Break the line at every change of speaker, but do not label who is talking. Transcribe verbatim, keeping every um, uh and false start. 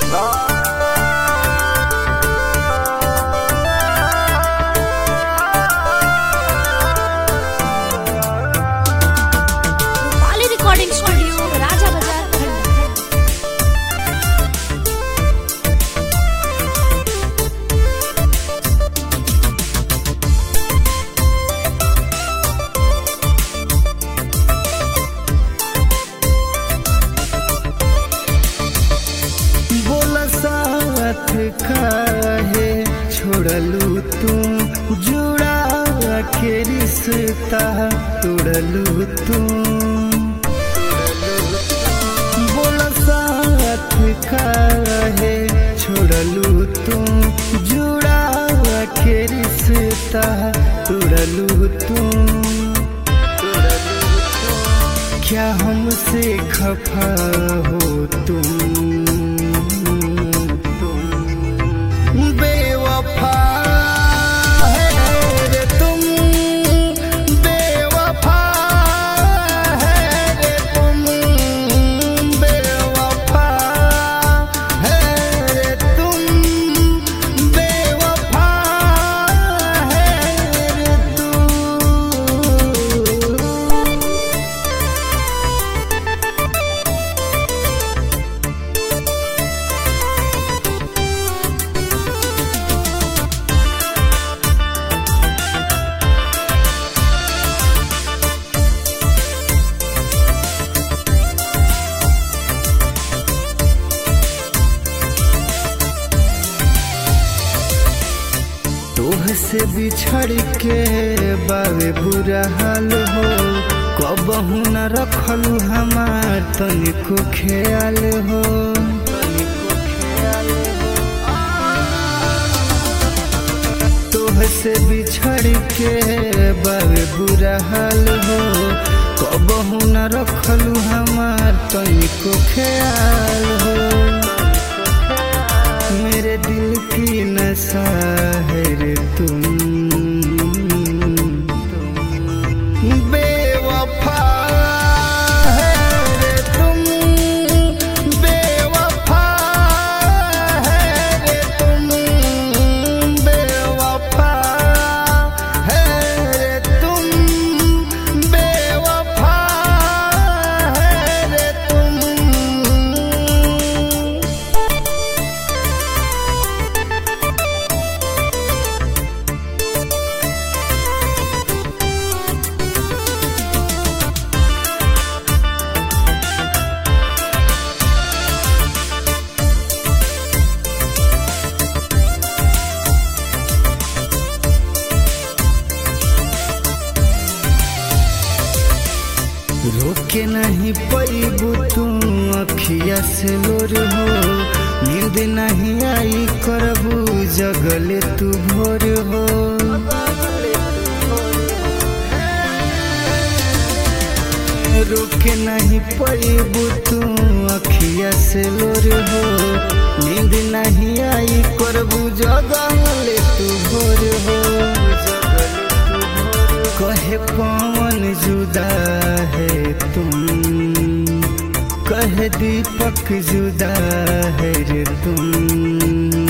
Recording studio राजा बाजार।
बोला साथ काहे छोड़लू तू, जुड़ा के रिश्ता तोड़लू तू। बोला साथ काहे छोड़लू तू, जुड़ा के रिश्ता तोड़लू तू। क्या हमसे खफा हो तुम, बेवफा है रे तुम, बेवफा है रे तुम, बेवफा है रे तुम, बेवफा है रे तू। तोह से बिछड़ के बावे बुरा हाल हो, कबहू न रखलू हमार तनिको ख्याल हो। तोह से बिछड़ के बावे बुरा हाल हो, कबहू न रखलू हमार तनिको ख्याल हो। मेरे दिल की नशा है रे तुम, बेवफा है रे तुम, बेवफा है रे तुम, बेवफा है रे तुम, बेवफा है रे तुम। रोके नहीं पैबू तू अखिया से लोर हो, नींद नहीं आई करबू जगले तू भोर हो। रोके नहीं पैबू तू अखिया से लोर हो, नींद नहीं आई करबू जगले तू भोर हो। कहे पवन जुदा है तुम, कहे दीपक जुदा है रे तुम।